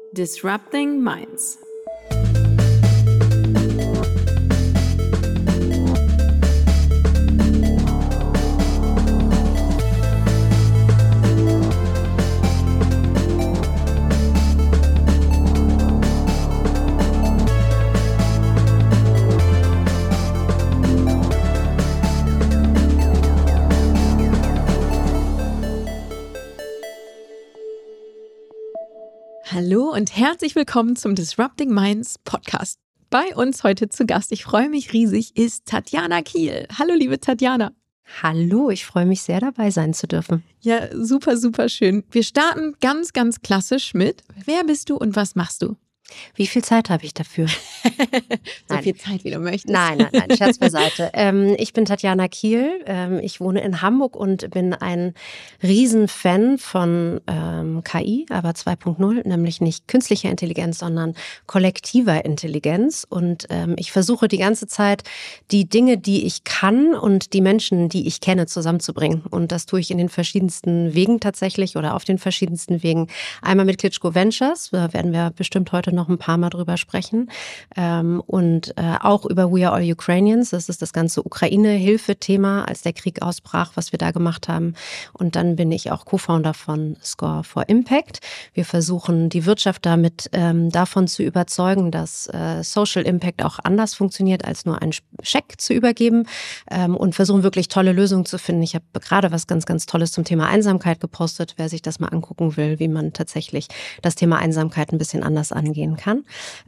Disrupting Minds. Hallo und herzlich willkommen zum Disrupting Minds Podcast. Bei uns heute zu Gast, ich freue mich riesig, ist Tatjana Kiel. Hallo liebe Tatjana. Hallo, ich freue mich sehr, dabei sein zu dürfen. Ja, super, super schön. Wir starten ganz, ganz klassisch mit: Wer bist du und was machst du? Wie viel Zeit habe ich dafür? So viel Zeit, wie du möchtest. Nein, Scherz beiseite. Ich bin Tatjana Kiel, ich wohne in Hamburg und bin ein Riesenfan von KI, aber 2.0, nämlich nicht künstlicher Intelligenz, sondern kollektiver Intelligenz. Und ich versuche die ganze Zeit, die Dinge, die ich kann und die Menschen, die ich kenne, zusammenzubringen. Und das tue ich in den verschiedensten Wegen tatsächlich oder auf den verschiedensten Wegen. Einmal mit Klitschko Ventures, da werden wir bestimmt heute noch ein paar Mal drüber sprechen. Und auch über We Are All Ukrainians. Das ist das ganze Ukraine-Hilfe-Thema, als der Krieg ausbrach, was wir da gemacht haben. Und dann bin ich auch Co-Founder von Score for Impact. Wir versuchen, die Wirtschaft damit davon zu überzeugen, dass Social Impact auch anders funktioniert, als nur einen Scheck zu übergeben, und versuchen wirklich tolle Lösungen zu finden. Ich habe gerade was ganz, ganz Tolles zum Thema Einsamkeit gepostet, wer sich das mal angucken will, wie man tatsächlich das Thema Einsamkeit ein bisschen anders angehen kann.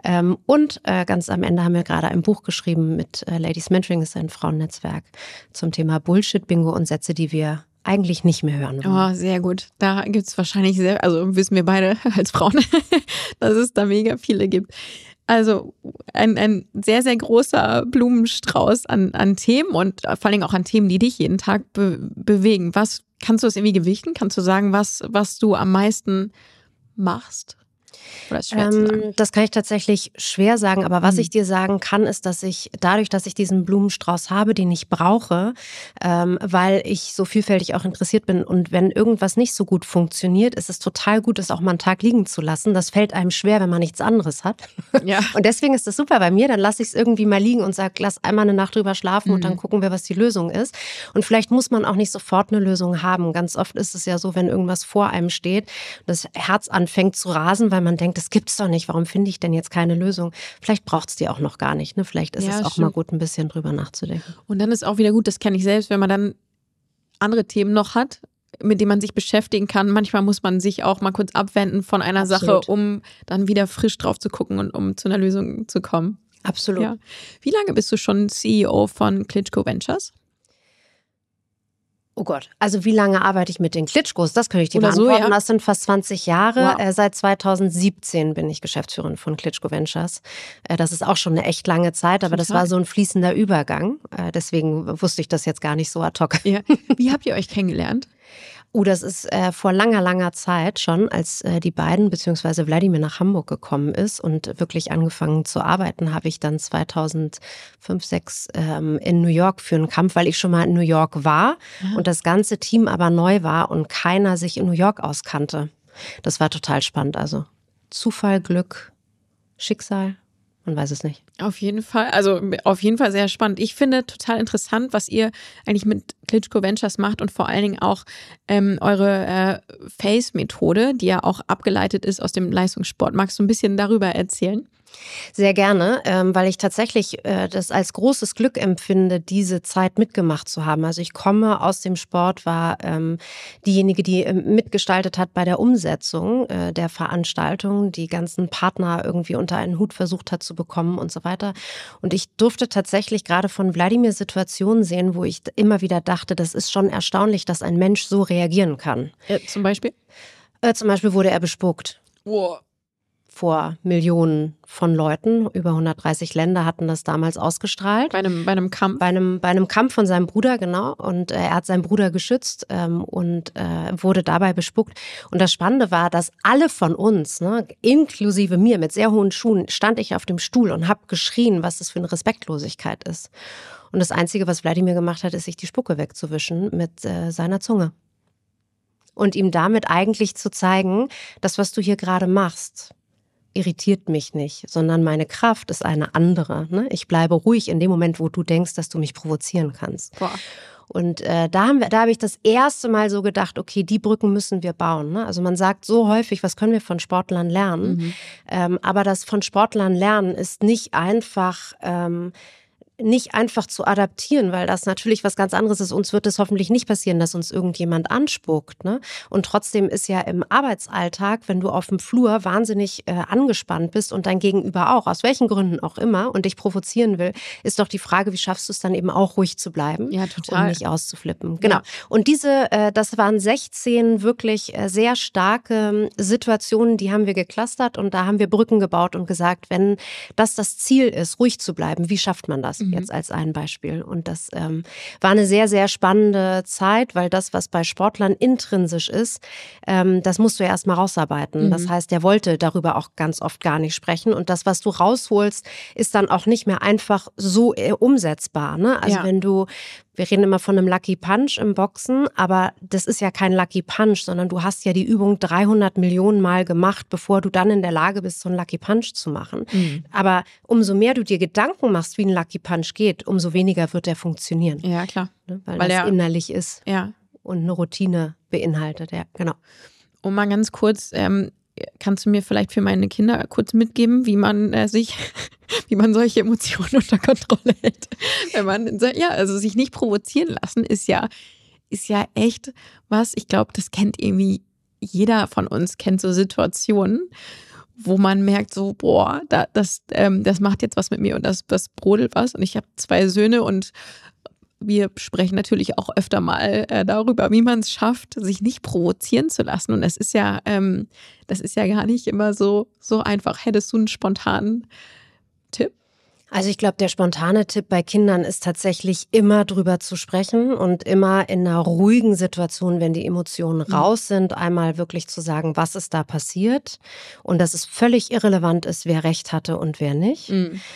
Und ganz am Ende haben wir gerade ein Buch geschrieben mit Ladies Mentoring, ist ein Frauennetzwerk, zum Thema Bullshit-Bingo und Sätze, die wir eigentlich nicht mehr hören wollen. Oh, sehr gut. Da gibt es wahrscheinlich also wissen wir beide als Frauen, dass es da mega viele gibt. Also ein sehr, sehr großer Blumenstrauß an Themen und vor allem auch an Themen, die dich jeden Tag bewegen. Was kannst du das irgendwie gewichten? Kannst du sagen, was du am meisten machst? Oder ist schwer zu sagen? Das kann ich tatsächlich schwer sagen, aber was ich dir sagen kann, ist, dass ich dadurch, dass ich diesen Blumenstrauß habe, den ich brauche, weil ich so vielfältig auch interessiert bin, und wenn irgendwas nicht so gut funktioniert, ist es total gut, es auch mal einen Tag liegen zu lassen. Das fällt einem schwer, wenn man nichts anderes hat. Ja. Und deswegen ist das super bei mir, dann lasse ich es irgendwie mal liegen und sage, lass einmal eine Nacht drüber schlafen und dann gucken wir, was die Lösung ist. Und vielleicht muss man auch nicht sofort eine Lösung haben. Ganz oft ist es ja so, wenn irgendwas vor einem steht, das Herz anfängt zu rasen, weil man denkt, das gibt's doch nicht, warum finde ich denn jetzt keine Lösung? Vielleicht braucht's die auch noch gar nicht. Ne? Vielleicht ist es auch mal gut, ein bisschen drüber nachzudenken. Und dann ist auch wieder gut, das kenne ich selbst, wenn man dann andere Themen noch hat, mit denen man sich beschäftigen kann. Manchmal muss man sich auch mal kurz abwenden von einer Sache, um dann wieder frisch drauf zu gucken und um zu einer Lösung zu kommen. Absolut. Ja. Wie lange bist du schon CEO von Klitschko Ventures? Oh Gott, also wie lange arbeite ich mit den Klitschkos? Das könnte ich dir beantworten. So, ja. Das sind fast 20 Jahre. Wow. Seit 2017 bin ich Geschäftsführerin von Klitschko Ventures. Das ist auch schon eine echt lange Zeit, aber das war so ein fließender Übergang. Deswegen wusste ich das jetzt gar nicht so ad hoc. Ja. Wie habt ihr euch kennengelernt? Das ist vor langer, langer Zeit schon, als die beiden bzw. Wladimir nach Hamburg gekommen ist und wirklich angefangen zu arbeiten, habe ich dann 2005, 2006 in New York für einen Kampf, weil ich schon mal in New York war und das ganze Team aber neu war und keiner sich in New York auskannte. Das war total spannend. Also Zufall, Glück, Schicksal. Man weiß es nicht. Auf jeden Fall, also auf jeden Fall sehr spannend. Ich finde total interessant, was ihr eigentlich mit Klitschko Ventures macht und vor allen Dingen auch eure FACE-Methode, die ja auch abgeleitet ist aus dem Leistungssport. Magst du ein bisschen darüber erzählen? Sehr gerne, weil ich tatsächlich das als großes Glück empfinde, diese Zeit mitgemacht zu haben. Also ich komme aus dem Sport, war diejenige, die mitgestaltet hat bei der Umsetzung der Veranstaltung, die ganzen Partner irgendwie unter einen Hut versucht hat zu bekommen und so weiter. Und ich durfte tatsächlich gerade von Wladimir Situationen sehen, wo ich immer wieder dachte, das ist schon erstaunlich, dass ein Mensch so reagieren kann. Zum Beispiel? Zum Beispiel wurde er bespuckt. Wow. Vor Millionen von Leuten. Über 130 Länder hatten das damals ausgestrahlt. Bei einem Kampf? Bei einem Kampf von seinem Bruder, genau. Und er hat seinen Bruder geschützt und wurde dabei bespuckt. Und das Spannende war, dass alle von uns, ne, inklusive mir mit sehr hohen Schuhen, stand ich auf dem Stuhl und habe geschrien, was das für eine Respektlosigkeit ist. Und das Einzige, was Wladimir gemacht hat, ist, sich die Spucke wegzuwischen mit seiner Zunge. Und ihm damit eigentlich zu zeigen, das, was du hier gerade machst, irritiert mich nicht, sondern meine Kraft ist eine andere. Ne? Ich bleibe ruhig in dem Moment, wo du denkst, dass du mich provozieren kannst. Boah. Und da habe ich das erste Mal so gedacht, okay, die Brücken müssen wir bauen. Ne? Also man sagt so häufig, was können wir von Sportlern lernen? Aber das von Sportlern lernen ist nicht einfach zu adaptieren, weil das natürlich was ganz anderes ist. Uns wird es hoffentlich nicht passieren, dass uns irgendjemand anspuckt. Ne? Und trotzdem ist ja im Arbeitsalltag, wenn du auf dem Flur wahnsinnig angespannt bist und dein Gegenüber auch, aus welchen Gründen auch immer, und dich provozieren will, ist doch die Frage, wie schaffst du es dann eben auch ruhig zu bleiben und nicht auszuflippen. Genau. Ja. Und das waren 16 wirklich sehr starke Situationen, die haben wir geclustert und da haben wir Brücken gebaut und gesagt, wenn das Ziel ist, ruhig zu bleiben, wie schafft man das? Jetzt als ein Beispiel. Und das war eine sehr, sehr spannende Zeit, weil das, was bei Sportlern intrinsisch ist, das musst du ja erstmal rausarbeiten. Das heißt, der wollte darüber auch ganz oft gar nicht sprechen. Und das, was du rausholst, ist dann auch nicht mehr einfach so umsetzbar. Ne? Also wir reden immer von einem Lucky Punch im Boxen, aber das ist ja kein Lucky Punch, sondern du hast ja die Übung 300 Millionen Mal gemacht, bevor du dann in der Lage bist, so einen Lucky Punch zu machen. Aber umso mehr du dir Gedanken machst, wie ein Lucky Punch geht, umso weniger wird er funktionieren. Ja, klar. Ne? Weil das innerlich ist und eine Routine beinhaltet. Ja, genau. Und mal ganz kurz, kannst du mir vielleicht für meine Kinder kurz mitgeben, wie man wie man solche Emotionen unter Kontrolle hält? Wenn man, also sich nicht provozieren lassen, ist ja echt was. Ich glaube, das kennt irgendwie jeder von uns, kennt so Situationen, wo man merkt so, boah, das macht jetzt was mit mir und das brodelt was. Und ich habe 2 Söhne und wir sprechen natürlich auch öfter mal darüber, wie man es schafft, sich nicht provozieren zu lassen. Und das ist ja gar nicht immer so einfach. Hättest du einen spontanen Tipp? Also ich glaube, der spontane Tipp bei Kindern ist tatsächlich immer drüber zu sprechen und immer in einer ruhigen Situation, wenn die Emotionen raus sind, einmal wirklich zu sagen, was ist da passiert und dass es völlig irrelevant ist, wer recht hatte und wer nicht.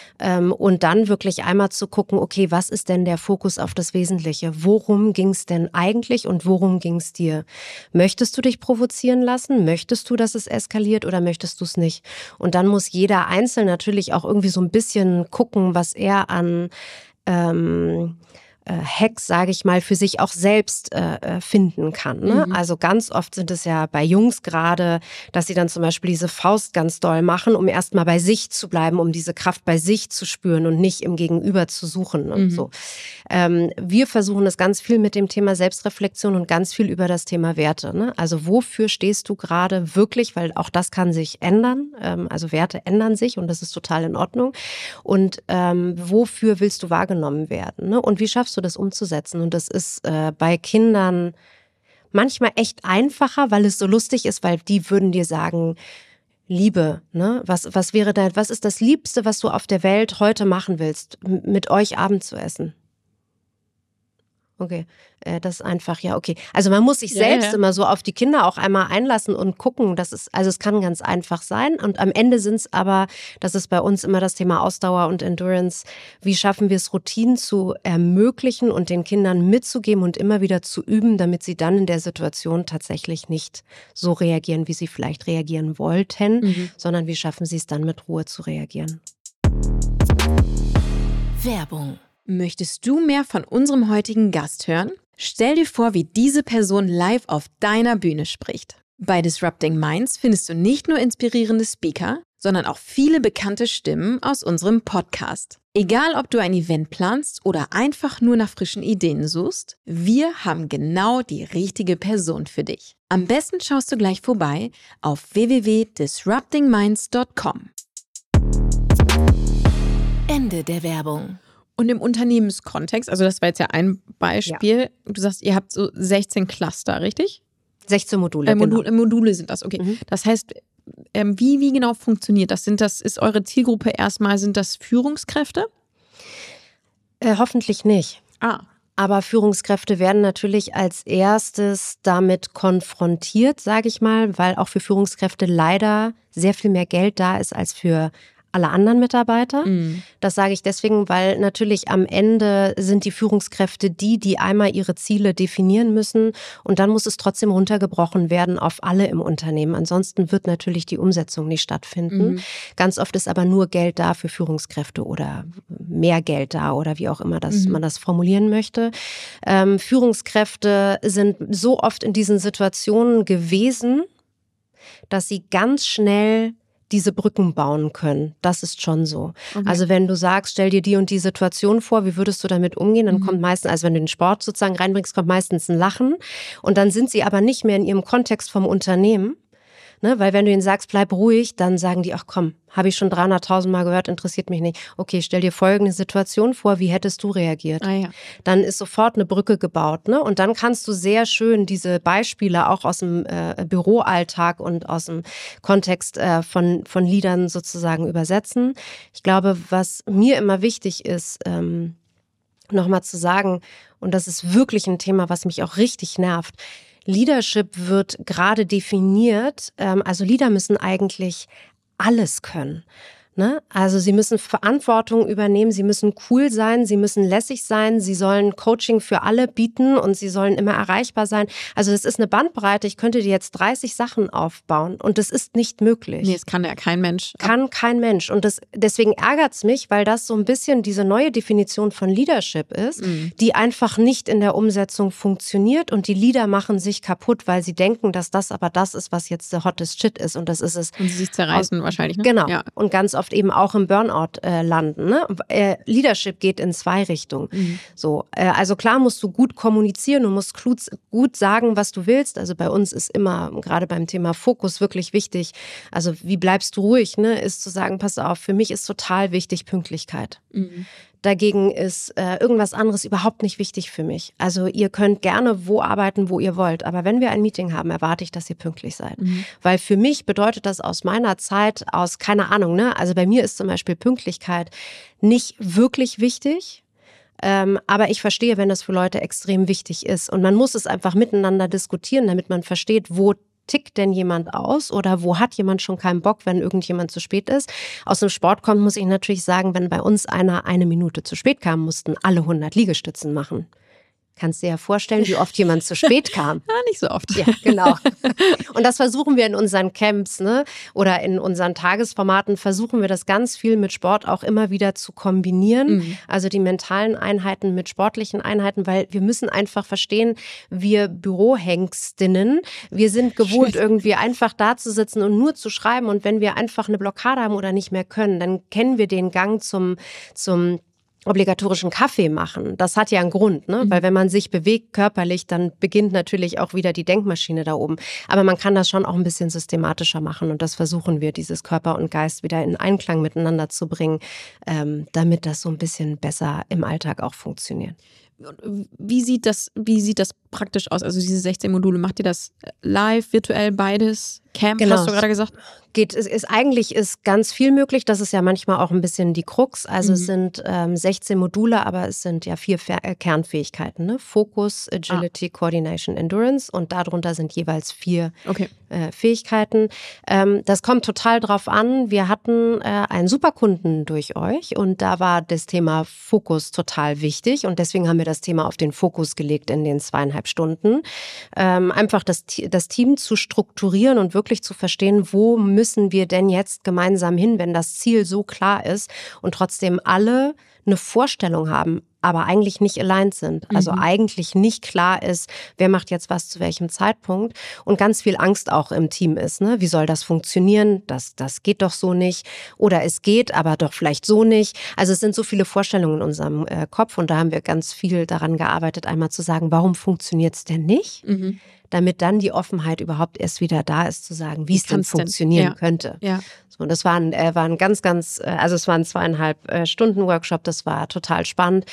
Und dann wirklich einmal zu gucken, okay, was ist denn der Fokus auf das Wesentliche? Worum ging es denn eigentlich und worum ging es dir? Möchtest du dich provozieren lassen? Möchtest du, dass es eskaliert oder möchtest du es nicht? Und dann muss jeder Einzelne natürlich auch irgendwie so ein bisschen gucken, was er an Hacks, sage ich mal, für sich auch selbst finden kann. Ne? Also ganz oft sind es ja bei Jungs gerade, dass sie dann zum Beispiel diese Faust ganz doll machen, um erstmal bei sich zu bleiben, um diese Kraft bei sich zu spüren und nicht im Gegenüber zu suchen und so. Wir versuchen es ganz viel mit dem Thema Selbstreflexion und ganz viel über das Thema Werte. Ne? Also wofür stehst du gerade wirklich, weil auch das kann sich ändern. Also Werte ändern sich und das ist total in Ordnung. Und wofür willst du wahrgenommen werden? Ne? Und wie schaffst du das umzusetzen? Und das ist bei Kindern manchmal echt einfacher, weil es so lustig ist, weil die würden dir sagen, Liebe, ne? Was ist das Liebste, was du auf der Welt heute machen willst, mit euch Abend zu essen? Okay, das ist einfach, ja, okay. Also man muss sich selbst immer so auf die Kinder auch einmal einlassen und gucken, also es kann ganz einfach sein und am Ende sind es aber, das ist bei uns immer das Thema Ausdauer und Endurance, wie schaffen wir es, Routinen zu ermöglichen und den Kindern mitzugeben und immer wieder zu üben, damit sie dann in der Situation tatsächlich nicht so reagieren, wie sie vielleicht reagieren wollten, sondern wie schaffen sie es dann mit Ruhe zu reagieren. Werbung. Möchtest du mehr von unserem heutigen Gast hören? Stell dir vor, wie diese Person live auf deiner Bühne spricht. Bei Disrupting Minds findest du nicht nur inspirierende Speaker, sondern auch viele bekannte Stimmen aus unserem Podcast. Egal, ob du ein Event planst oder einfach nur nach frischen Ideen suchst, wir haben genau die richtige Person für dich. Am besten schaust du gleich vorbei auf www.disruptingminds.com. Ende der Werbung. Und im Unternehmenskontext, also das war jetzt ja ein Beispiel, du sagst, ihr habt so 16 Cluster, richtig? 16 Module, genau. Module sind das, okay. Das heißt, wie genau funktioniert das? Ist eure Zielgruppe erstmal, sind das Führungskräfte? Hoffentlich nicht. Aber Führungskräfte werden natürlich als erstes damit konfrontiert, sage ich mal, weil auch für Führungskräfte leider sehr viel mehr Geld da ist als für alle anderen Mitarbeiter. Das sage ich deswegen, weil natürlich am Ende sind die Führungskräfte die einmal ihre Ziele definieren müssen und dann muss es trotzdem runtergebrochen werden auf alle im Unternehmen. Ansonsten wird natürlich die Umsetzung nicht stattfinden. Ganz oft ist aber nur Geld da für Führungskräfte oder mehr Geld da oder wie auch immer man das formulieren möchte. Führungskräfte sind so oft in diesen Situationen gewesen, dass sie ganz schnell diese Brücken bauen können. Das ist schon so. Okay. Also wenn du sagst, stell dir die und die Situation vor, wie würdest du damit umgehen? Dann kommt meistens, also wenn du den Sport sozusagen reinbringst, kommt meistens ein Lachen. Und dann sind sie aber nicht mehr in ihrem Kontext vom Unternehmen. Ne? Weil wenn du ihnen sagst, bleib ruhig, dann sagen die, ach komm, habe ich schon 300.000 Mal gehört, interessiert mich nicht. Okay, stell dir folgende Situation vor, wie hättest du reagiert? Ah, ja. Dann ist sofort eine Brücke gebaut. Ne? Und dann kannst du sehr schön diese Beispiele auch aus dem Büroalltag und aus dem Kontext von Liedern sozusagen übersetzen. Ich glaube, was mir immer wichtig ist, nochmal zu sagen, und das ist wirklich ein Thema, was mich auch richtig nervt, Leadership wird gerade definiert, also Leader müssen eigentlich alles können. Ne? Also sie müssen Verantwortung übernehmen, sie müssen cool sein, sie müssen lässig sein, sie sollen Coaching für alle bieten und sie sollen immer erreichbar sein. Also das ist eine Bandbreite, ich könnte dir jetzt 30 Sachen aufbauen und das ist nicht möglich. Nee, das kann ja kein Mensch. Kann kein Mensch und deswegen ärgert es mich, weil das so ein bisschen diese neue Definition von Leadership ist, die einfach nicht in der Umsetzung funktioniert und die Leader machen sich kaputt, weil sie denken, dass das aber das ist, was jetzt der hottest shit ist und das ist es. Und sie sich zerreißen wahrscheinlich, ne? Genau. Ja. Und ganz oft eben auch im Burnout landen. Ne? Leadership geht in zwei Richtungen. So, also klar musst du gut kommunizieren, du musst gut sagen, was du willst. Also bei uns ist immer, gerade beim Thema Fokus, wirklich wichtig, also wie bleibst du ruhig, ne? Ist zu sagen, pass auf, für mich ist total wichtig Pünktlichkeit. Dagegen ist irgendwas anderes überhaupt nicht wichtig für mich. Also ihr könnt gerne wo arbeiten, wo ihr wollt. Aber wenn wir ein Meeting haben, erwarte ich, dass ihr pünktlich seid. Weil für mich bedeutet das aus meiner Zeit, aus keine Ahnung, ne? Also bei mir ist zum Beispiel Pünktlichkeit nicht wirklich wichtig. Aber ich verstehe, wenn das für Leute extrem wichtig ist. Und man muss es einfach miteinander diskutieren, damit man versteht, wo tickt denn jemand aus oder wo hat jemand schon keinen Bock, wenn irgendjemand zu spät ist. Aus dem Sport kommt, muss ich natürlich sagen, wenn bei uns einer 1 Minute zu spät kam, mussten alle 100 Liegestützen machen. Kannst dir ja vorstellen, wie oft jemand zu spät kam. Ja, nicht so oft. Ja, genau. Und das versuchen wir in unseren Camps, ne? Oder in unseren Tagesformaten versuchen wir das ganz viel mit Sport auch immer wieder zu kombinieren. Also die mentalen Einheiten mit sportlichen Einheiten, weil wir müssen einfach verstehen, wir Bürohengstinnen, wir sind gewohnt, irgendwie einfach da zu sitzen und nur zu schreiben. Und wenn wir einfach eine Blockade haben oder nicht mehr können, dann kennen wir den Gang zum obligatorischen Kaffee machen. Das hat ja einen Grund, ne? Weil wenn man sich bewegt körperlich, dann beginnt natürlich auch wieder die Denkmaschine da oben. Aber man kann das schon auch ein bisschen systematischer machen und das versuchen wir, dieses Körper und Geist wieder in Einklang miteinander zu bringen, damit das so ein bisschen besser im Alltag auch funktioniert. Wie sieht das praktisch aus? Also diese 16 Module, macht ihr das live, virtuell, beides? Camp, genau. Hast du gerade gesagt? Eigentlich ist ganz viel möglich. Das ist ja manchmal auch ein bisschen die Krux. Also es sind 16 Module, aber es sind ja 4 Kernfähigkeiten. Ne? Focus, Agility, Coordination, Endurance. Und darunter sind jeweils 4 Fähigkeiten. Das kommt total drauf an. Wir hatten einen Superkunden durch euch und da war das Thema Fokus total wichtig. Und deswegen haben wir das Thema auf den Fokus gelegt in den 2,5 Stunden. Einfach das Team zu strukturieren und wirklich zu verstehen, wo müssen wir denn jetzt gemeinsam hin, wenn das Ziel so klar ist und trotzdem alle eine Vorstellung haben, aber eigentlich nicht aligned sind. Also eigentlich nicht klar ist, wer macht jetzt was zu welchem Zeitpunkt und ganz viel Angst auch im Team ist. Ne? Wie soll das funktionieren? Das geht doch so nicht. Oder es geht, aber doch vielleicht so nicht. Also es sind so viele Vorstellungen in unserem Kopf und da haben wir ganz viel daran gearbeitet, einmal zu sagen, warum funktioniert es denn nicht? Damit dann die Offenheit überhaupt erst wieder da ist, zu sagen, wie es denn funktionieren könnte. Ja. So, und das war ein also es war ein 2,5 Stunden Workshop, das war total spannend.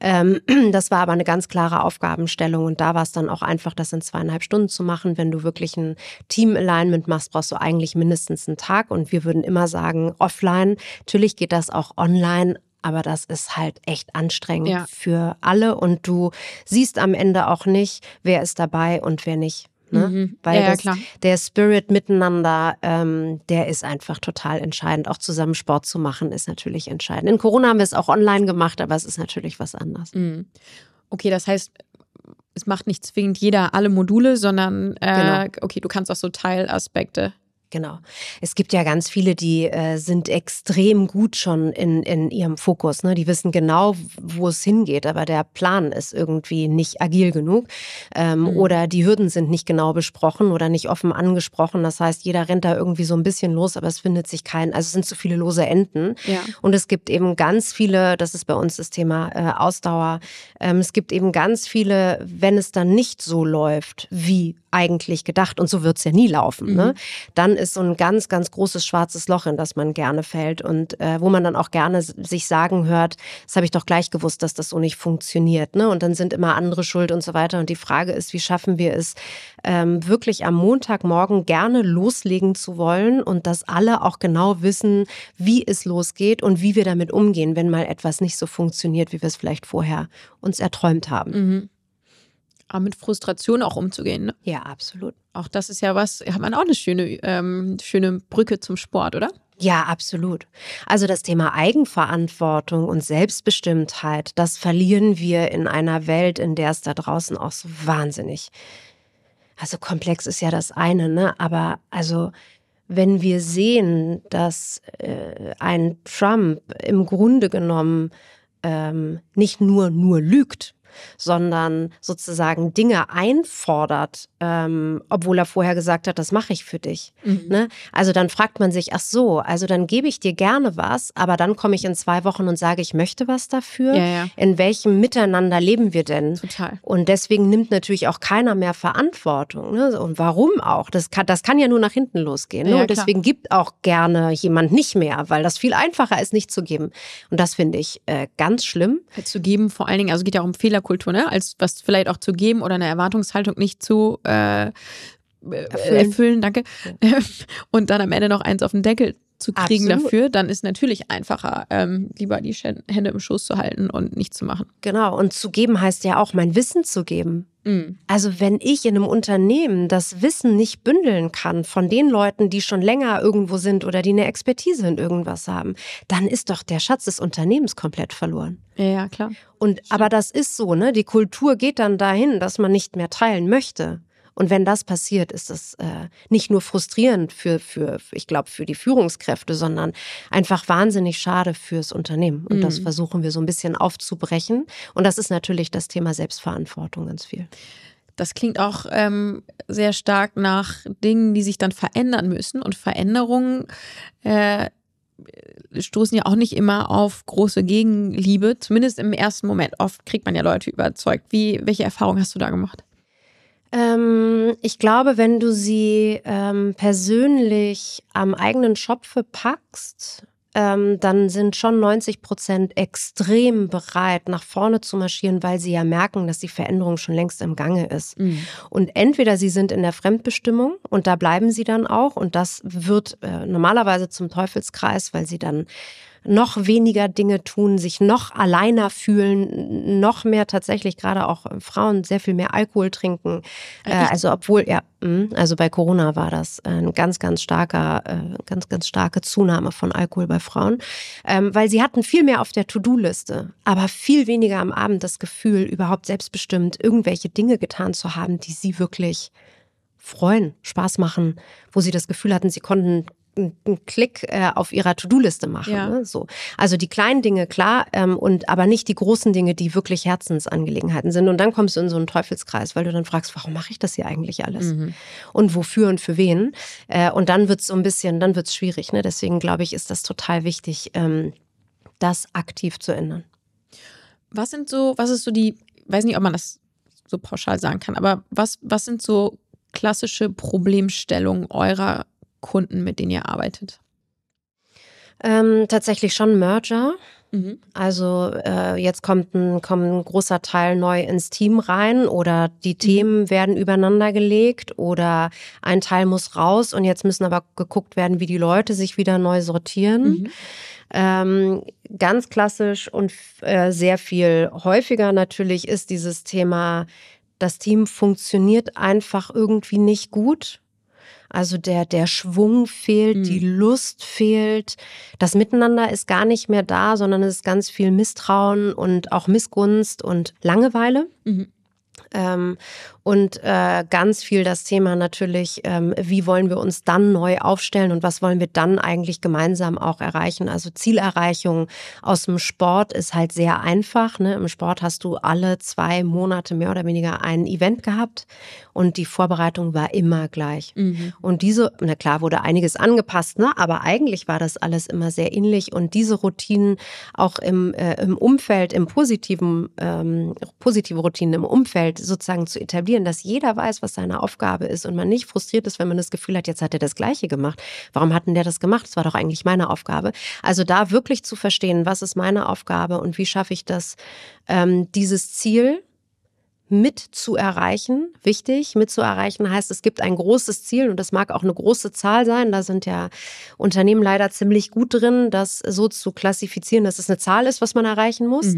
Das war aber eine ganz klare Aufgabenstellung und da war es dann auch einfach, das in 2,5 Stunden zu machen. Wenn du wirklich ein Team-Alignment machst, brauchst du eigentlich mindestens einen Tag und wir würden immer sagen, offline. Natürlich geht das auch online, aber das ist halt echt anstrengend für alle und du siehst am Ende auch nicht, wer ist dabei und wer nicht. Ne? Weil Ja, klar. der Spirit miteinander, der ist einfach total entscheidend. Auch zusammen Sport zu machen, ist natürlich entscheidend. In Corona haben wir es auch online gemacht, aber es ist natürlich was anderes. Okay, das heißt, es macht nicht zwingend jeder alle Module, sondern Genau. Okay, du kannst auch so Teilaspekte. Genau. Es gibt ja ganz viele, die sind extrem gut schon in ihrem Fokus. Ne? Die wissen genau, wo es hingeht, aber der Plan ist irgendwie nicht agil genug. Oder die Hürden sind nicht genau besprochen oder nicht offen angesprochen. Das heißt, jeder rennt da irgendwie so ein bisschen los, aber es findet sich kein, also es sind zu viele lose Enden. Ja. Und es gibt eben ganz viele, das ist bei uns das Thema Ausdauer, es gibt eben ganz viele, wenn es dann nicht so läuft, wie eigentlich gedacht, und so wird es ja nie laufen, ne? Dann ist so ein ganz, ganz großes schwarzes Loch, in das man gerne fällt und wo man dann auch gerne sich sagen hört, das habe ich doch gleich gewusst, dass das so nicht funktioniert, ne? Und dann sind immer andere schuld und so weiter. Und die Frage ist, wie schaffen wir es, wirklich am Montagmorgen gerne loslegen zu wollen und dass alle auch genau wissen, wie es losgeht und wie wir damit umgehen, wenn mal etwas nicht so funktioniert, wie wir es vielleicht vorher uns erträumt haben. Aber mit Frustration auch umzugehen, ne? Ja, absolut. Auch das ist ja was, hat man auch eine schöne Brücke zum Sport, oder? Ja, absolut. Also das Thema Eigenverantwortung und Selbstbestimmtheit, das verlieren wir in einer Welt, in der es da draußen auch so wahnsinnig, also komplex ist ja das eine, ne? Aber also wenn wir sehen, dass ein Trump im Grunde genommen nicht nur lügt, sondern sozusagen Dinge einfordert, obwohl er vorher gesagt hat, das mache ich für dich. Ne? Also dann fragt man sich, ach so, also dann gebe ich dir gerne was, aber dann komme ich in 2 Wochen und sage, ich möchte was dafür. Ja. In welchem Miteinander leben wir denn? Total. Und deswegen nimmt natürlich auch keiner mehr Verantwortung. Ne? Und warum auch? Das kann ja nur nach hinten losgehen. Ne? Ja, und deswegen gibt auch gerne jemand nicht mehr, weil das viel einfacher ist, nicht zu geben. Und das finde ich ganz schlimm. Halt zu geben, vor allen Dingen, also geht ja auch um Fehlerkultur, ne? Als was vielleicht auch zu geben oder eine Erwartungshaltung nicht zu erfüllen, danke. Und dann am Ende noch eins auf den Deckel zu kriegen dafür, dann ist natürlich einfacher, lieber die Hände im Schoß zu halten und nichts zu machen. Genau, und zu geben heißt ja auch, mein Wissen zu geben. Also wenn ich in einem Unternehmen das Wissen nicht bündeln kann von den Leuten, die schon länger irgendwo sind oder die eine Expertise in irgendwas haben, dann ist doch der Schatz des Unternehmens komplett verloren. Ja, klar. Aber das ist so, ne? Die Kultur geht dann dahin, dass man nicht mehr teilen möchte. Und wenn das passiert, ist das nicht nur frustrierend ich glaube, für die Führungskräfte, sondern einfach wahnsinnig schade fürs Unternehmen. Und das versuchen wir so ein bisschen aufzubrechen. Und das ist natürlich das Thema Selbstverantwortung ganz viel. Das klingt auch sehr stark nach Dingen, die sich dann verändern müssen. Und Veränderungen stoßen ja auch nicht immer auf große Gegenliebe, zumindest im ersten Moment. Oft kriegt man ja Leute überzeugt. Welche Erfahrungen hast du da gemacht? Ich glaube, wenn du sie persönlich am eigenen Schopfe packst, dann sind schon 90% extrem bereit, nach vorne zu marschieren, weil sie ja merken, dass die Veränderung schon längst im Gange ist. Und entweder sie sind in der Fremdbestimmung und da bleiben sie dann auch und das wird normalerweise zum Teufelskreis, weil sie dann noch weniger Dinge tun, sich noch alleiner fühlen, noch mehr tatsächlich, gerade auch Frauen, sehr viel mehr Alkohol trinken. Also bei Corona war das ein ganz starke Zunahme von Alkohol bei Frauen, weil sie hatten viel mehr auf der To-Do-Liste, aber viel weniger am Abend das Gefühl, überhaupt selbstbestimmt irgendwelche Dinge getan zu haben, die sie wirklich freuen, Spaß machen, wo sie das Gefühl hatten, sie konnten einen Klick auf ihrer To-Do-Liste machen. Ja. Ne? So. Also die kleinen Dinge, klar, aber nicht die großen Dinge, die wirklich Herzensangelegenheiten sind. Und dann kommst du in so einen Teufelskreis, weil du dann fragst, warum mache ich das hier eigentlich alles? Und wofür und für wen? Und dann wird es so ein bisschen, dann wird es schwierig. Ne? Deswegen glaube ich, ist das total wichtig, das aktiv zu ändern. Was ist so die, ich weiß nicht, ob man das so pauschal sagen kann, aber was sind so klassische Problemstellungen eurer Kunden, mit denen ihr arbeitet? Tatsächlich schon Merger. Also jetzt kommt ein großer Teil neu ins Team rein oder die Themen werden übereinander gelegt oder ein Teil muss raus und jetzt müssen aber geguckt werden, wie die Leute sich wieder neu sortieren. Ganz klassisch und sehr viel häufiger natürlich ist dieses Thema das Team funktioniert einfach irgendwie nicht gut. Also der Schwung fehlt, die Lust fehlt. Das Miteinander ist gar nicht mehr da, sondern es ist ganz viel Misstrauen und auch Missgunst und Langeweile. Und ganz viel das Thema natürlich, wie wollen wir uns dann neu aufstellen und was wollen wir dann eigentlich gemeinsam auch erreichen. Also Zielerreichung aus dem Sport ist halt sehr einfach. Ne? Im Sport hast du alle 2 Monate mehr oder weniger ein Event gehabt und die Vorbereitung war immer gleich. Und diese, na klar, wurde einiges angepasst, ne? Aber eigentlich war das alles immer sehr ähnlich und diese Routinen auch im Umfeld, positive Routinen im Umfeld sozusagen zu etablieren, dass jeder weiß, was seine Aufgabe ist und man nicht frustriert ist, wenn man das Gefühl hat, jetzt hat er das Gleiche gemacht. Warum hat denn der das gemacht? Das war doch eigentlich meine Aufgabe. Also da wirklich zu verstehen, was ist meine Aufgabe und wie schaffe ich das, dieses Ziel mit zu erreichen. Wichtig, mit zu erreichen heißt, es gibt ein großes Ziel und das mag auch eine große Zahl sein. Da sind ja Unternehmen leider ziemlich gut drin, das so zu klassifizieren, dass es eine Zahl ist, was man erreichen muss.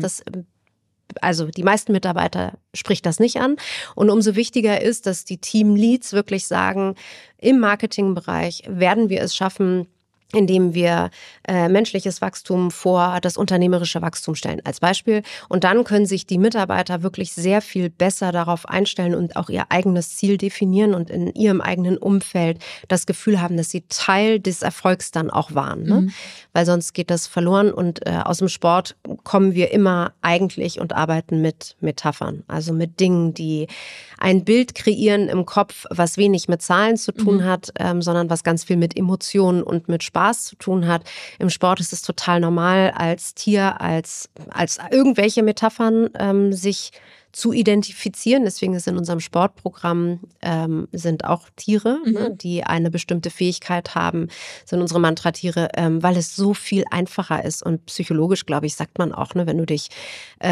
Also die meisten Mitarbeiter spricht das nicht an. Und umso wichtiger ist, dass die Teamleads wirklich sagen, im Marketingbereich werden wir es schaffen, indem wir menschliches Wachstum vor das unternehmerische Wachstum stellen als Beispiel. Und dann können sich die Mitarbeiter wirklich sehr viel besser darauf einstellen und auch ihr eigenes Ziel definieren und in ihrem eigenen Umfeld das Gefühl haben, dass sie Teil des Erfolgs dann auch waren. Ne? Weil sonst geht das verloren. Und aus dem Sport kommen wir immer eigentlich und arbeiten mit Metaphern. Also mit Dingen, die ein Bild kreieren im Kopf, was wenig mit Zahlen zu tun hat, sondern was ganz viel mit Emotionen und mit Spaß zu tun hat. Im Sport ist es total normal, als Tier, als irgendwelche Metaphern sich zu identifizieren. Deswegen ist in unserem Sportprogramm sind auch Tiere, ne, die eine bestimmte Fähigkeit haben, sind unsere Mantratiere, weil es so viel einfacher ist. Und psychologisch, glaube ich, sagt man auch, ne, wenn du dich wie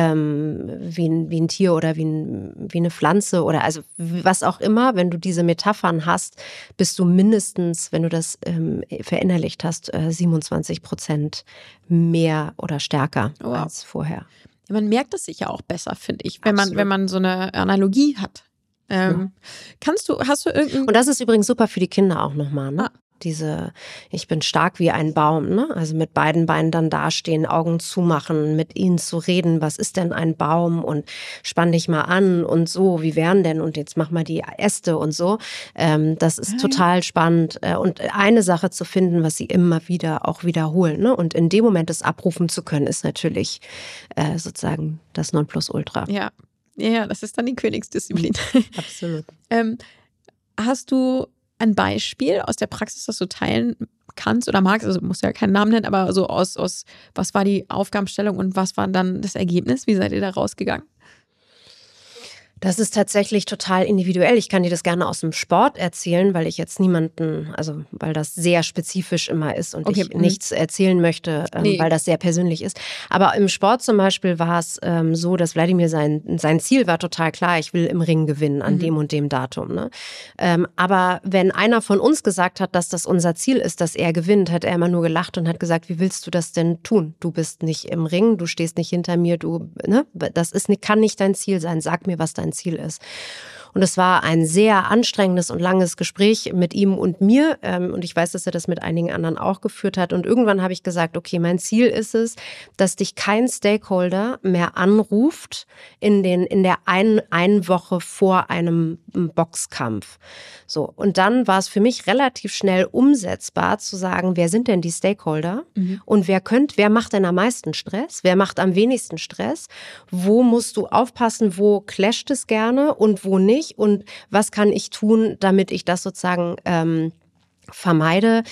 ein Tier oder wie eine Pflanze oder also was auch immer, wenn du diese Metaphern hast, bist du mindestens, wenn du das verinnerlicht hast, 27% mehr oder stärker als vorher. Man merkt es sich ja auch besser, finde ich, wenn man so eine Analogie hat. Hast du irgendein... Und das ist übrigens super für die Kinder auch nochmal, ne? Ich bin stark wie ein Baum, ne? Also mit beiden Beinen dann dastehen, Augen zumachen, mit ihnen zu reden, was ist denn ein Baum und spann dich mal an und so, wie wären denn und jetzt mach mal die Äste und so. Das ist total spannend und eine Sache zu finden, was sie immer wieder auch wiederholen, ne? Und in dem Moment das abrufen zu können, ist natürlich sozusagen das Nonplusultra. Ja, das ist dann die Königsdisziplin. Absolut. Hast du ein Beispiel aus der Praxis, das du teilen kannst oder magst? Also musst ja keinen Namen nennen, aber so aus was war die Aufgabenstellung und was war dann das Ergebnis? Wie seid ihr da rausgegangen? Das ist tatsächlich total individuell. Ich kann dir das gerne aus dem Sport erzählen, weil ich jetzt weil das sehr spezifisch immer ist und ich nichts erzählen möchte, weil das sehr persönlich ist. Aber im Sport zum Beispiel war es so, dass Wladimir sein Ziel war total klar, ich will im Ring gewinnen an dem und dem Datum. Ne? Aber wenn einer von uns gesagt hat, dass das unser Ziel ist, dass er gewinnt, hat er immer nur gelacht und hat gesagt, wie willst du das denn tun? Du bist nicht im Ring, du stehst nicht hinter mir, das kann nicht dein Ziel sein. Sag mir, was dein Ziel ist. Und es war ein sehr anstrengendes und langes Gespräch mit ihm und mir. Und ich weiß, dass er das mit einigen anderen auch geführt hat. Und irgendwann habe ich gesagt, okay, mein Ziel ist es, dass dich kein Stakeholder mehr anruft in der einen Woche vor einem Boxkampf. So. Und dann war es für mich relativ schnell umsetzbar zu sagen, wer sind denn die Stakeholder? Und wer macht denn am meisten Stress? Wer macht am wenigsten Stress? Wo musst du aufpassen? Wo clasht es gerne und wo nicht? Und was kann ich tun, damit ich das sozusagen vermeide?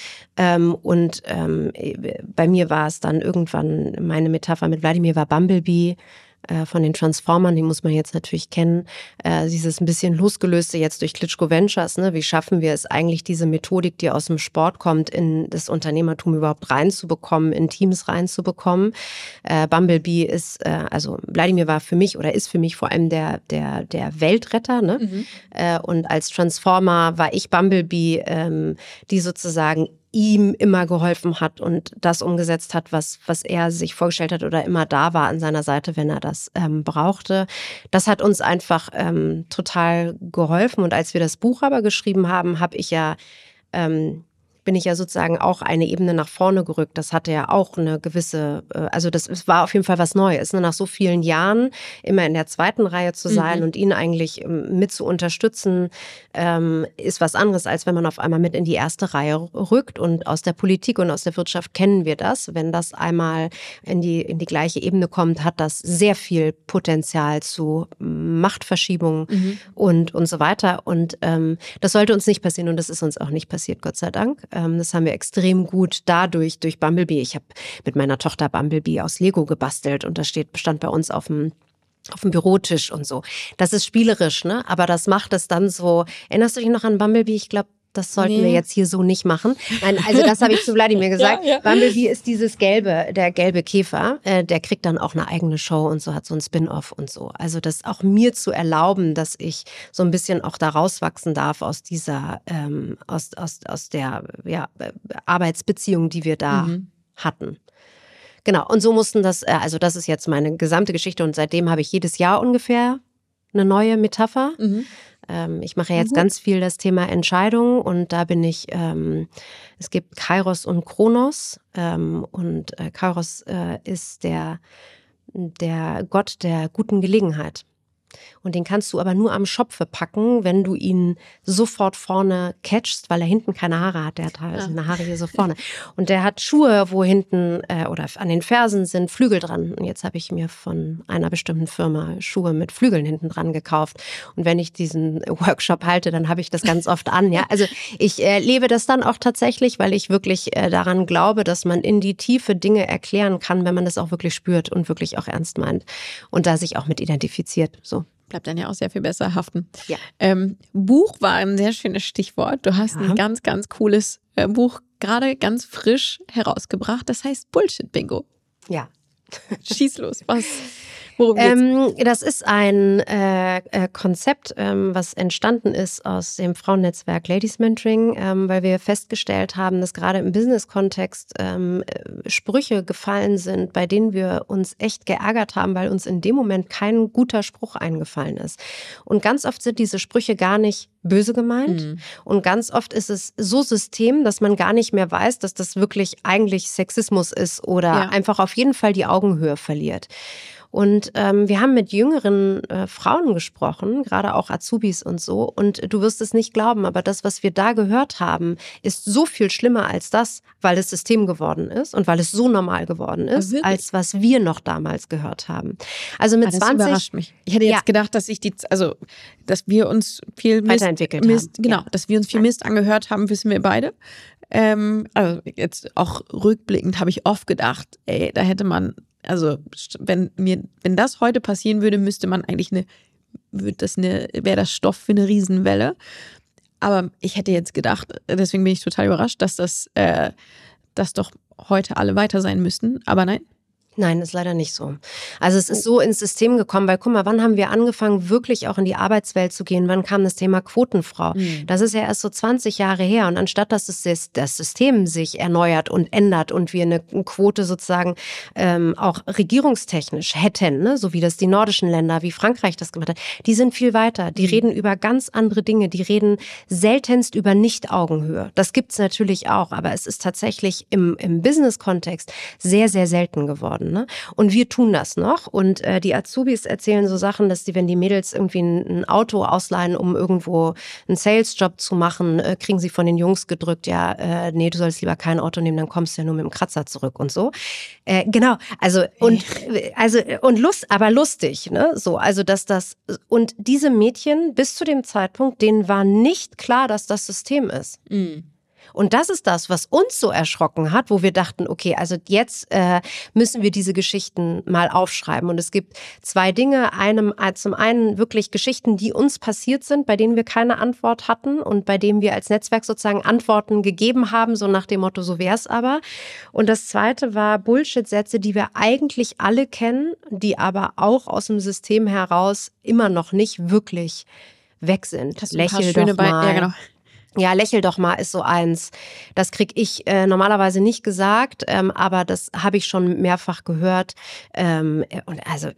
Bei mir war es dann irgendwann, meine Metapher mit Wladimir war Bumblebee von den Transformern, die muss man jetzt natürlich kennen. Dieses ein bisschen losgelöste jetzt durch Klitschko Ventures, ne? Wie schaffen wir es eigentlich, diese Methodik, die aus dem Sport kommt, in das Unternehmertum überhaupt reinzubekommen, in Teams reinzubekommen. Bumblebee ist, also Wladimir war für mich oder ist für mich vor allem der Weltretter, ne? Und als Transformer war ich Bumblebee, die sozusagen ihm immer geholfen hat und das umgesetzt hat, was er sich vorgestellt hat oder immer da war an seiner Seite, wenn er das brauchte. Das hat uns einfach total geholfen. Und als wir das Buch aber geschrieben haben, bin ich ja sozusagen auch eine Ebene nach vorne gerückt. Das hatte ja auch eine gewisse, es war auf jeden Fall was Neues. Ne? Nach so vielen Jahren immer in der zweiten Reihe zu sein und ihn eigentlich mit zu unterstützen, ist was anderes, als wenn man auf einmal mit in die erste Reihe rückt. Und aus der Politik und aus der Wirtschaft kennen wir das. Wenn das einmal in die gleiche Ebene kommt, hat das sehr viel Potenzial zu Machtverschiebungen und so weiter. Und das sollte uns nicht passieren und das ist uns auch nicht passiert, Gott sei Dank. Das haben wir extrem gut durch Bumblebee. Ich habe mit meiner Tochter Bumblebee aus Lego gebastelt und das stand bei uns auf dem Bürotisch und so. Das ist spielerisch, ne? Aber das macht es dann so. Erinnerst du dich noch an Bumblebee? Ich glaube, das sollten wir jetzt hier so nicht machen. Nein, also das habe ich zu Wladimir gesagt. Ja. Bumblebee ist der gelbe Käfer. Der kriegt dann auch eine eigene Show und so, hat so ein Spin-off und so. Also das auch mir zu erlauben, dass ich so ein bisschen auch da rauswachsen darf aus dieser, aus der Arbeitsbeziehung, die wir da hatten. Genau, und so mussten das ist jetzt meine gesamte Geschichte und seitdem habe ich jedes Jahr ungefähr eine neue Metapher. Ich mache ja jetzt ganz viel das Thema Entscheidungen und da bin ich, es gibt Kairos und Kronos und Kairos ist der Gott der guten Gelegenheit. Und den kannst du aber nur am Schopfe packen, wenn du ihn sofort vorne catchst, weil er hinten keine Haare hat. Der hat seine Haare hier so vorne. Und der hat Schuhe, wo hinten oder an den Fersen sind Flügel dran. Und jetzt habe ich mir von einer bestimmten Firma Schuhe mit Flügeln hinten dran gekauft. Und wenn ich diesen Workshop halte, dann habe ich das ganz oft an. Ja, also ich lebe das dann auch tatsächlich, weil ich wirklich daran glaube, dass man in die Tiefe Dinge erklären kann, wenn man das auch wirklich spürt und wirklich auch ernst meint. Und da sich auch mit identifiziert. So. Bleibt dann ja auch sehr viel besser haften. Ja. Buch war ein sehr schönes Stichwort. Du hast ein ganz, ganz cooles Buch gerade ganz frisch herausgebracht. Das heißt Bullshit-Bingo. Ja. Schieß los. Worum geht's? Das ist ein Konzept, was entstanden ist aus dem Frauennetzwerk Ladies Mentoring, weil wir festgestellt haben, dass gerade im Business-Kontext Sprüche gefallen sind, bei denen wir uns echt geärgert haben, weil uns in dem Moment kein guter Spruch eingefallen ist. Und ganz oft sind diese Sprüche gar nicht böse gemeint. Und ganz oft ist es so System, dass man gar nicht mehr weiß, dass das wirklich eigentlich Sexismus ist oder einfach auf jeden Fall die Augenhöhe verliert. Und wir haben mit jüngeren Frauen gesprochen, gerade auch Azubis und so. Und du wirst es nicht glauben, aber das, was wir da gehört haben, ist so viel schlimmer als das, weil es System geworden ist und weil es so normal geworden ist, als was wir noch damals gehört haben. Also mit das 20... überrascht mich. Ich hätte jetzt gedacht, dass wir uns viel weiterentwickelt haben. Genau, dass wir uns viel Mist angehört haben, wissen wir beide. Also jetzt auch rückblickend habe ich oft gedacht, da hätte man, also wenn das heute passieren würde, müsste man eigentlich wäre das Stoff für eine Riesenwelle. Aber ich hätte jetzt gedacht, deswegen bin ich total überrascht, dass dass doch heute alle weiter sein müssten. Aber nein. Nein, ist leider nicht so. Also es ist so ins System gekommen, weil guck mal, wann haben wir angefangen, wirklich auch in die Arbeitswelt zu gehen? Wann kam das Thema Quotenfrau? Das ist ja erst so 20 Jahre her. Und anstatt dass das System sich erneuert und ändert und wir eine Quote sozusagen auch regierungstechnisch hätten, ne? So wie das die nordischen Länder, wie Frankreich das gemacht hat, die sind viel weiter. Die reden über ganz andere Dinge. Die reden seltenst über Nicht-Augenhöhe. Das gibt's natürlich auch, aber es ist tatsächlich im Business-Kontext sehr, sehr selten geworden. Ne? Und wir tun das noch. Und die Azubis erzählen so Sachen, dass wenn die Mädels irgendwie ein Auto ausleihen, um irgendwo einen Sales-Job zu machen, kriegen sie von den Jungs gedrückt, nee, du sollst lieber kein Auto nehmen, dann kommst du ja nur mit dem Kratzer zurück und so. Genau, aber lustig, ne? So, also und diese Mädchen bis zu dem Zeitpunkt, denen war nicht klar, dass das System ist. Und das ist das, was uns so erschrocken hat, wo wir dachten, okay, also jetzt müssen wir diese Geschichten mal aufschreiben. Und es gibt zwei Dinge. Zum einen wirklich Geschichten, die uns passiert sind, bei denen wir keine Antwort hatten und bei denen wir als Netzwerk sozusagen Antworten gegeben haben, so nach dem Motto, so wär's aber. Und das zweite war Bullshit-Sätze, die wir eigentlich alle kennen, die aber auch aus dem System heraus immer noch nicht wirklich weg sind. Lächel doch mal. Ja, genau. Ja, lächel doch mal ist so eins. Das krieg ich normalerweise nicht gesagt, aber das habe ich schon mehrfach gehört. Und also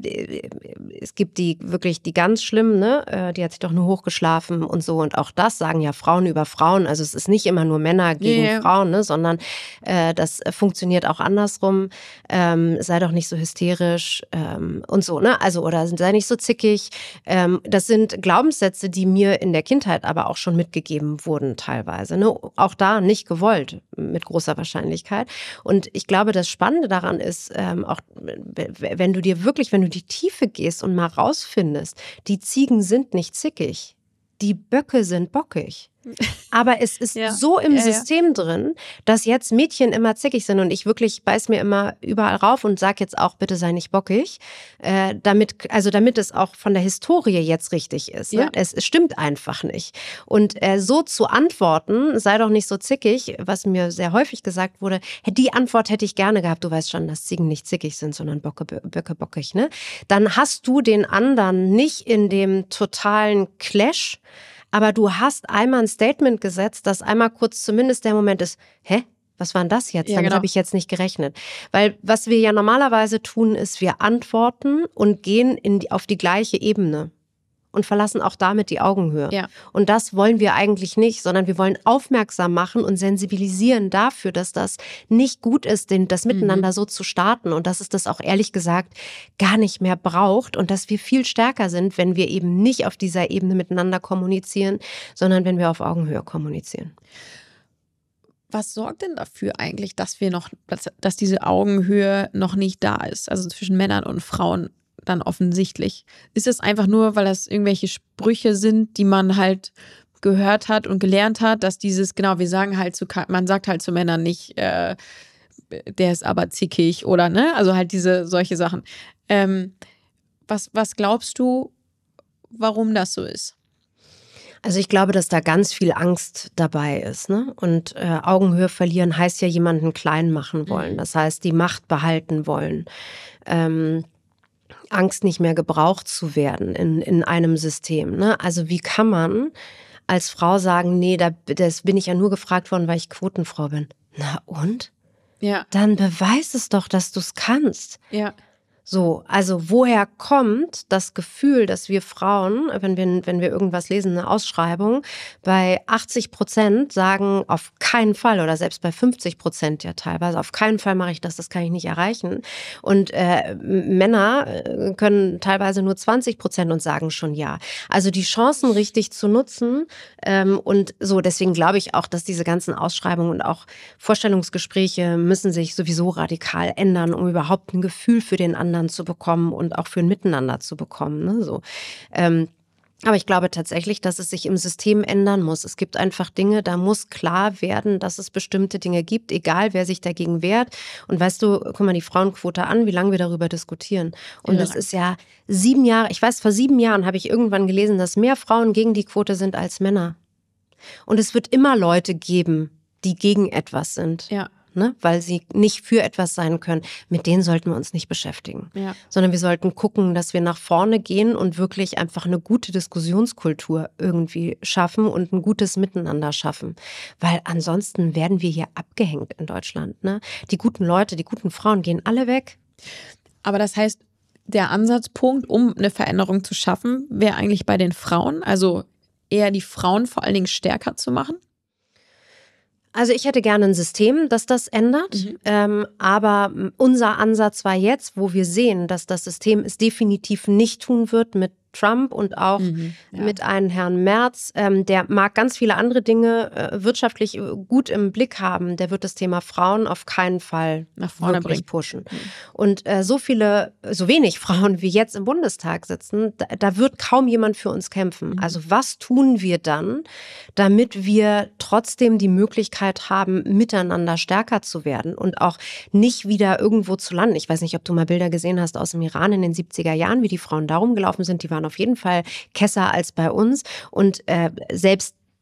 es gibt die wirklich die ganz schlimmen, ne? Die hat sich doch nur hochgeschlafen und so. Und auch das sagen ja Frauen über Frauen. Also es ist nicht immer nur Männer gegen Frauen, ne? Sondern das funktioniert auch andersrum. Sei doch nicht so hysterisch und so, ne? Also oder sei nicht so zickig. Das sind Glaubenssätze, die mir in der Kindheit aber auch schon mitgegeben wurden teilweise. Ne? Auch da nicht gewollt, mit großer Wahrscheinlichkeit. Und ich glaube, das Spannende daran ist, auch wenn du die Tiefe gehst und mal rausfindest, die Ziegen sind nicht zickig, die Böcke sind bockig. Aber es ist so im System drin, dass jetzt Mädchen immer zickig sind und ich wirklich beiß mir immer überall rauf und sag jetzt auch, bitte sei nicht bockig, damit es auch von der Historie jetzt richtig ist. Ne? Es stimmt einfach nicht. Und so zu antworten, sei doch nicht so zickig, was mir sehr häufig gesagt wurde, die Antwort hätte ich gerne gehabt, du weißt schon, dass Ziegen nicht zickig sind, sondern Böcke bockig. Ne? Dann hast du den anderen nicht in dem totalen Clash, aber du hast einmal ein Statement gesetzt, dass einmal kurz zumindest der Moment ist, was war denn das jetzt? Damit habe ich jetzt nicht gerechnet. Weil was wir ja normalerweise tun, ist, wir antworten und gehen auf die gleiche Ebene und verlassen auch damit die Augenhöhe. Ja. Und das wollen wir eigentlich nicht, sondern wir wollen aufmerksam machen und sensibilisieren dafür, dass das nicht gut ist, das Miteinander so zu starten und dass es das auch ehrlich gesagt gar nicht mehr braucht und dass wir viel stärker sind, wenn wir eben nicht auf dieser Ebene miteinander kommunizieren, sondern wenn wir auf Augenhöhe kommunizieren. Was sorgt denn dafür eigentlich, dass diese Augenhöhe noch nicht da ist? Also zwischen Männern und Frauen dann offensichtlich. Ist es einfach nur, weil das irgendwelche Sprüche sind, die man halt gehört hat und gelernt hat, dass man sagt halt zu Männern nicht, der ist aber zickig oder ne? Also halt solche Sachen. Was glaubst du, warum das so ist? Also ich glaube, dass da ganz viel Angst dabei ist, ne? Und Augenhöhe verlieren heißt ja jemanden klein machen wollen. Das heißt, die Macht behalten wollen. Angst, nicht mehr gebraucht zu werden in einem System. Ne? Also wie kann man als Frau sagen, nee, das bin ich ja nur gefragt worden, weil ich Quotenfrau bin. Na und? Ja. Dann beweis es doch, dass du es kannst. Ja. So, also woher kommt das Gefühl, dass wir Frauen, wenn wir irgendwas lesen, eine Ausschreibung, bei 80% sagen auf keinen Fall oder selbst bei 50% ja teilweise, auf keinen Fall mache ich das kann ich nicht erreichen. Und Männer können teilweise nur 20% und sagen schon ja. Also die Chancen richtig zu nutzen und so, deswegen glaube ich auch, dass diese ganzen Ausschreibungen und auch Vorstellungsgespräche müssen sich sowieso radikal ändern, um überhaupt ein Gefühl für den anderen zu bekommen und auch für ein Miteinander zu bekommen. Ne? So. Aber ich glaube tatsächlich, dass es sich im System ändern muss. Es gibt einfach Dinge, da muss klar werden, dass es bestimmte Dinge gibt, egal wer sich dagegen wehrt. Und weißt du, guck mal die Frauenquote an, wie lange wir darüber diskutieren. Und das ist ja 7 Jahre, ich weiß, vor 7 Jahren habe ich irgendwann gelesen, dass mehr Frauen gegen die Quote sind als Männer. Und es wird immer Leute geben, die gegen etwas sind. Ja. Ne, weil sie nicht für etwas sein können, mit denen sollten wir uns nicht beschäftigen. Ja. Sondern wir sollten gucken, dass wir nach vorne gehen und wirklich einfach eine gute Diskussionskultur irgendwie schaffen und ein gutes Miteinander schaffen. Weil ansonsten werden wir hier abgehängt in Deutschland. Ne? Die guten Leute, die guten Frauen gehen alle weg. Aber das heißt, der Ansatzpunkt, um eine Veränderung zu schaffen, wäre eigentlich bei den Frauen, also eher die Frauen vor allen Dingen stärker zu machen? Also ich hätte gerne ein System, das das ändert, aber unser Ansatz war jetzt, wo wir sehen, dass das System es definitiv nicht tun wird mit Trump und auch mit einem Herrn Merz. Der mag ganz viele andere Dinge wirtschaftlich gut im Blick haben. Der wird das Thema Frauen auf keinen Fall nach vorne wirklich pushen. Und so wenig Frauen wie jetzt im Bundestag sitzen, da wird kaum jemand für uns kämpfen. Also was tun wir dann, damit wir trotzdem die Möglichkeit haben, miteinander stärker zu werden und auch nicht wieder irgendwo zu landen? Ich weiß nicht, ob du mal Bilder gesehen hast aus dem Iran in den 70er Jahren, wie die Frauen da rumgelaufen sind. Die waren auf jeden Fall kesser als bei uns. Und selbst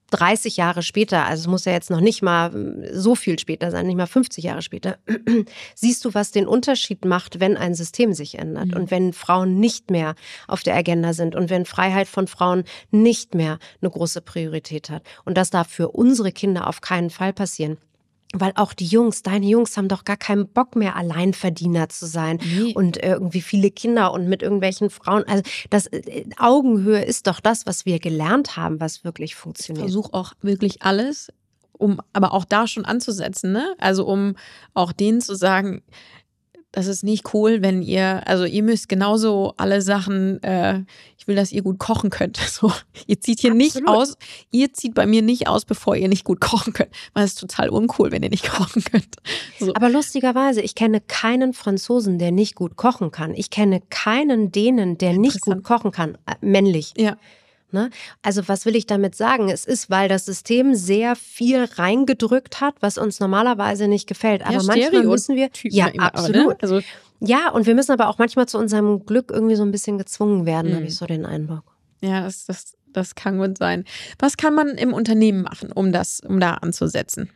30 Jahre später, also es muss ja jetzt noch nicht mal so viel später sein, nicht mal 50 Jahre später, siehst du, was den Unterschied macht, wenn ein System sich ändert und wenn Frauen nicht mehr auf der Agenda sind und wenn Freiheit von Frauen nicht mehr eine große Priorität hat. Und das darf für unsere Kinder auf keinen Fall passieren. Weil auch die Jungs, deine Jungs haben doch gar keinen Bock mehr, Alleinverdiener zu sein und irgendwie viele Kinder und mit irgendwelchen Frauen. Also das Augenhöhe ist doch das, was wir gelernt haben, was wirklich funktioniert. Ich versuche auch wirklich alles, um aber auch da schon anzusetzen, ne? Also um auch denen zu sagen, das ist nicht cool, wenn ihr müsst genauso alle Sachen, ich will, dass ihr gut kochen könnt. So, ihr zieht hier nicht aus, ihr zieht bei mir nicht aus, bevor ihr nicht gut kochen könnt. Weil es ist total uncool, wenn ihr nicht kochen könnt. So. Aber lustigerweise, ich kenne keinen Franzosen, der nicht gut kochen kann. Ich kenne keinen Dänen, der nicht gut kochen kann, männlich. Ja. Ne? Also was will ich damit sagen? Es ist, weil das System sehr viel reingedrückt hat, was uns normalerweise nicht gefällt. Aber manchmal müssen wir, ja, absolut. Ne? Also, ja, und wir müssen aber auch manchmal zu unserem Glück irgendwie so ein bisschen gezwungen werden, habe ich so den Eindruck. Ja, das kann gut sein. Was kann man im Unternehmen machen, um da anzusetzen?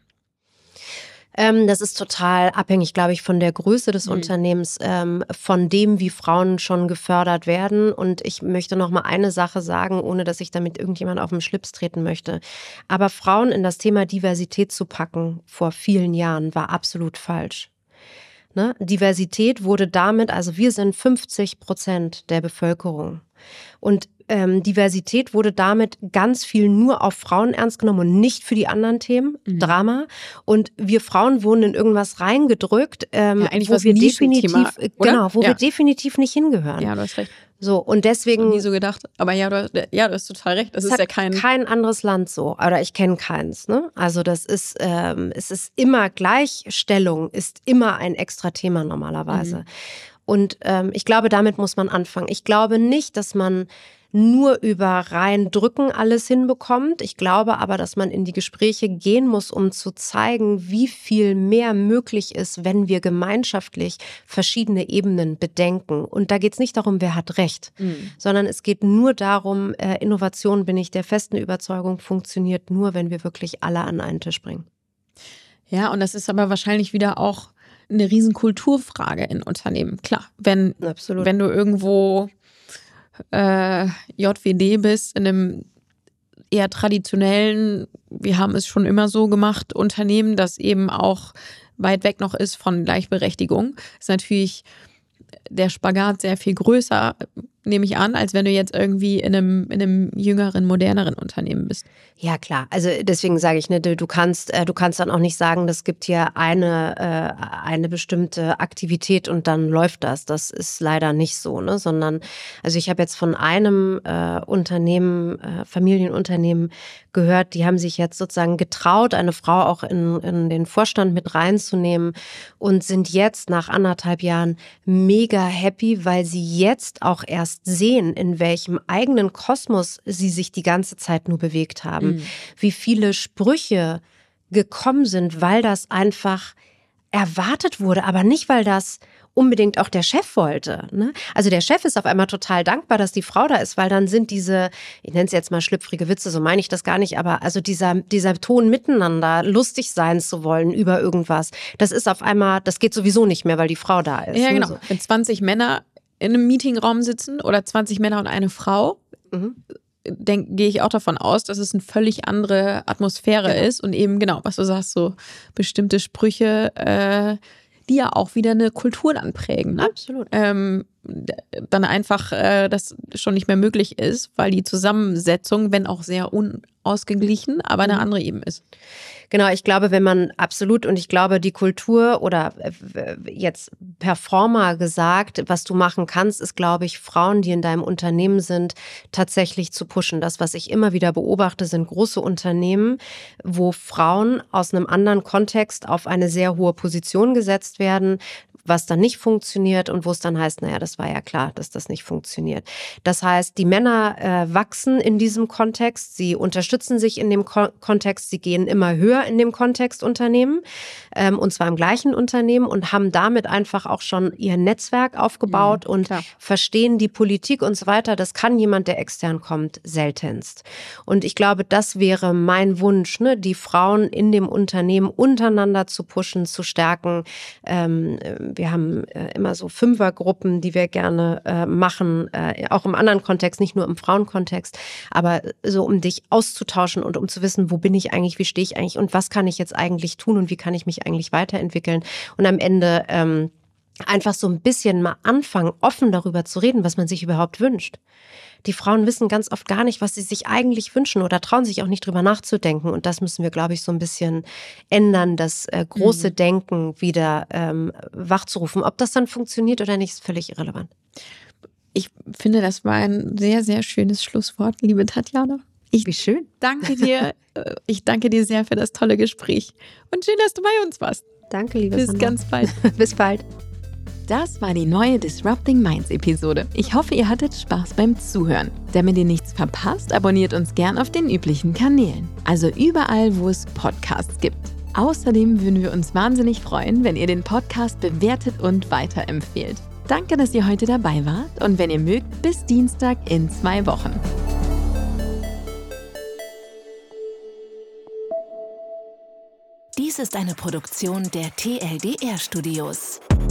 Das ist total abhängig, glaube ich, von der Größe des Unternehmens, von dem, wie Frauen schon gefördert werden. Und ich möchte noch mal eine Sache sagen, ohne dass ich damit irgendjemand auf den Schlips treten möchte. Aber Frauen in das Thema Diversität zu packen vor vielen Jahren war absolut falsch. Ne? Diversität wurde damit, also wir sind 50% der Bevölkerung. Und Diversität wurde damit ganz viel nur auf Frauen ernst genommen und nicht für die anderen Themen, Drama. Und wir Frauen wurden in irgendwas reingedrückt, wo wir definitiv, wir definitiv nicht hingehören. Ja, du hast recht. So, und deswegen. Ich habe nie so gedacht. Aber ja, du hast total recht. Das ist ja kein anderes Land so. Oder ich kenne keins. Ne? Also das ist, es ist immer Gleichstellung, ist immer ein extra Thema normalerweise. Und ich glaube, damit muss man anfangen. Ich glaube nicht, dass man nur über rein drücken alles hinbekommt. Ich glaube aber, dass man in die Gespräche gehen muss, um zu zeigen, wie viel mehr möglich ist, wenn wir gemeinschaftlich verschiedene Ebenen bedenken. Und da geht es nicht darum, wer hat Recht, sondern es geht nur darum, Innovation, bin ich der festen Überzeugung, funktioniert nur, wenn wir wirklich alle an einen Tisch bringen. Ja, und das ist aber wahrscheinlich wieder auch eine riesen Kulturfrage in Unternehmen. Klar, wenn du irgendwo JWD bist, in einem eher traditionellen, wir haben es schon immer so gemacht, Unternehmen, das eben auch weit weg noch ist von Gleichberechtigung, ist natürlich der Spagat sehr viel größer, nehme ich an, als wenn du jetzt irgendwie in einem jüngeren, moderneren Unternehmen bist. Ja, klar. Also deswegen sage ich, ne, du kannst dann auch nicht sagen, das gibt hier eine bestimmte Aktivität und dann läuft das. Das ist leider nicht so, ne? Sondern, also ich habe jetzt von einem Unternehmen, Familienunternehmen gehört, die haben sich jetzt sozusagen getraut, eine Frau auch in den Vorstand mit reinzunehmen und sind jetzt nach 1,5 Jahren mega happy, weil sie jetzt auch erst sehen, in welchem eigenen Kosmos sie sich die ganze Zeit nur bewegt haben. Wie viele Sprüche gekommen sind, weil das einfach erwartet wurde, aber nicht, weil das unbedingt auch der Chef wollte. Ne? Also der Chef ist auf einmal total dankbar, dass die Frau da ist, weil dann sind diese, ich nenne es jetzt mal schlüpfrige Witze, so meine ich das gar nicht, aber also dieser Ton miteinander, lustig sein zu wollen über irgendwas, das ist auf einmal, das geht sowieso nicht mehr, weil die Frau da ist. Ja, genau. So. Wenn 20 Männer in einem Meetingraum sitzen oder 20 Männer und eine Frau, gehe ich auch davon aus, dass es eine völlig andere Atmosphäre ist und eben genau, was du sagst, so bestimmte Sprüche, die ja auch wieder eine Kultur dann prägen. Ne? Absolut. Dann einfach das schon nicht mehr möglich ist, weil die Zusammensetzung, wenn auch sehr unausgeglichen, aber eine andere eben ist. Genau, ich glaube, wenn man absolut, und ich glaube, die Kultur oder jetzt Performer gesagt, was du machen kannst, ist, glaube ich, Frauen, die in deinem Unternehmen sind, tatsächlich zu pushen. Das, was ich immer wieder beobachte, sind große Unternehmen, wo Frauen aus einem anderen Kontext auf eine sehr hohe Position gesetzt werden, was dann nicht funktioniert und wo es dann heißt, naja, das war ja klar, dass das nicht funktioniert. Das heißt, die Männer wachsen in diesem Kontext, sie unterstützen sich in dem Kontext, sie gehen immer höher in dem Kontext Unternehmen, und zwar im gleichen Unternehmen und haben damit einfach auch schon ihr Netzwerk aufgebaut und verstehen die Politik und so weiter. Das kann jemand, der extern kommt, seltenst. Und ich glaube, das wäre mein Wunsch, ne, die Frauen in dem Unternehmen untereinander zu pushen, zu stärken. Wir haben immer so Fünfergruppen, die wir gerne machen, auch im anderen Kontext, nicht nur im Frauenkontext, aber so um dich auszutauschen und um zu wissen, wo bin ich eigentlich, wie stehe ich eigentlich und was kann ich jetzt eigentlich tun und wie kann ich mich eigentlich weiterentwickeln. Und am Ende einfach so ein bisschen mal anfangen, offen darüber zu reden, was man sich überhaupt wünscht. Die Frauen wissen ganz oft gar nicht, was sie sich eigentlich wünschen oder trauen sich auch nicht drüber nachzudenken. Und das müssen wir, glaube ich, so ein bisschen ändern, das große Denken wieder wachzurufen. Ob das dann funktioniert oder nicht, ist völlig irrelevant. Ich finde, das war ein sehr, sehr schönes Schlusswort, liebe Tatjana. Wie schön. Ich danke dir sehr für das tolle Gespräch. Und schön, dass du bei uns warst. Danke, liebe Bis Sandra. ganz bald. Bis bald. Das war die neue Disrupting Minds Episode. Ich hoffe, ihr hattet Spaß beim Zuhören. Damit ihr nichts verpasst, abonniert uns gern auf den üblichen Kanälen. Also überall, wo es Podcasts gibt. Außerdem würden wir uns wahnsinnig freuen, wenn ihr den Podcast bewertet und weiterempfehlt. Danke, dass ihr heute dabei wart und wenn ihr mögt, bis Dienstag in 2 Wochen. Dies ist eine Produktion der TLDR Studios.